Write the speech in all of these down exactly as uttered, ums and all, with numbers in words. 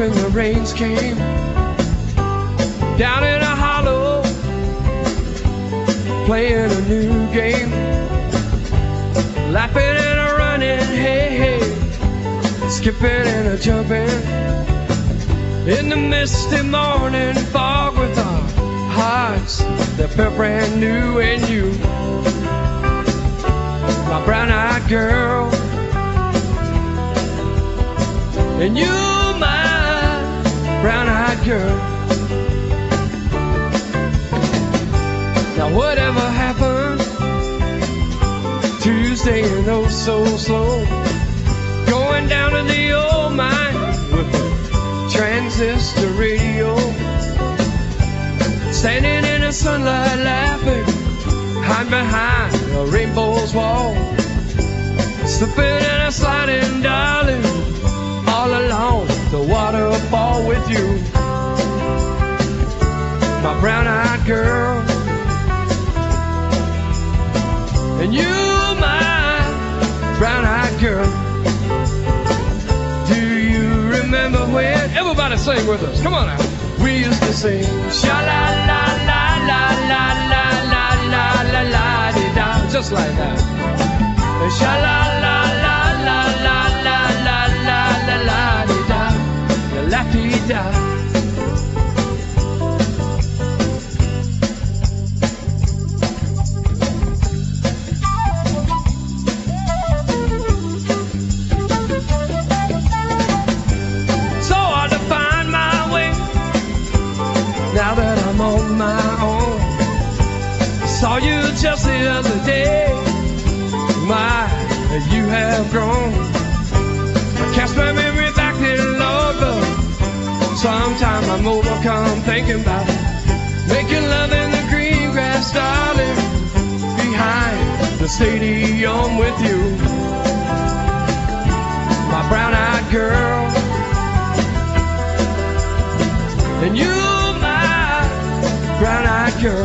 when the rains came down in a hollow, playing a new game, laughing and a running, hey, hey, skipping and a jumping in the misty morning fog with our hearts that felt brand new. And you, my brown-eyed girl, and you, my brown-eyed girl. Now whatever happened Tuesday and oh so slow, going down to the old mine with the transistor radio, standing in the sunlight laughing, hide behind a rainbow's wall, slipping and a sliding, darling, all along the waterfall with you, my brown-eyed girl, and you, my brown-eyed girl. Do you remember when? Everybody sing with us. Come on now. We used to sing sha la la la la la la la la la la di da, just like that. Sha la la la la la la la la la la di da, la di da. Now that I'm on my own, saw you just the other day. My, you have grown. I cast my memory back in, Lord, but sometimes I'm overcome thinking about making love in the green grass, darling, behind the stadium with you, my brown-eyed girl, and you, brown-eyed girl.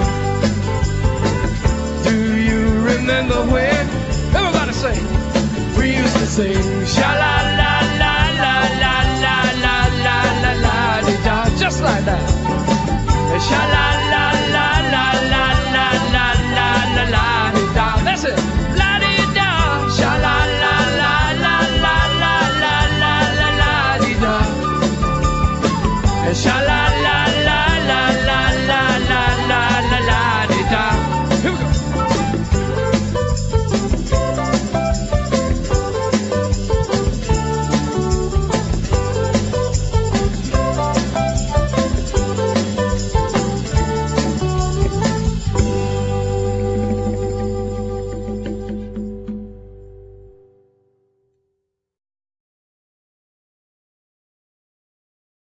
Do you remember when? Everybody sing. We used to sing sha la la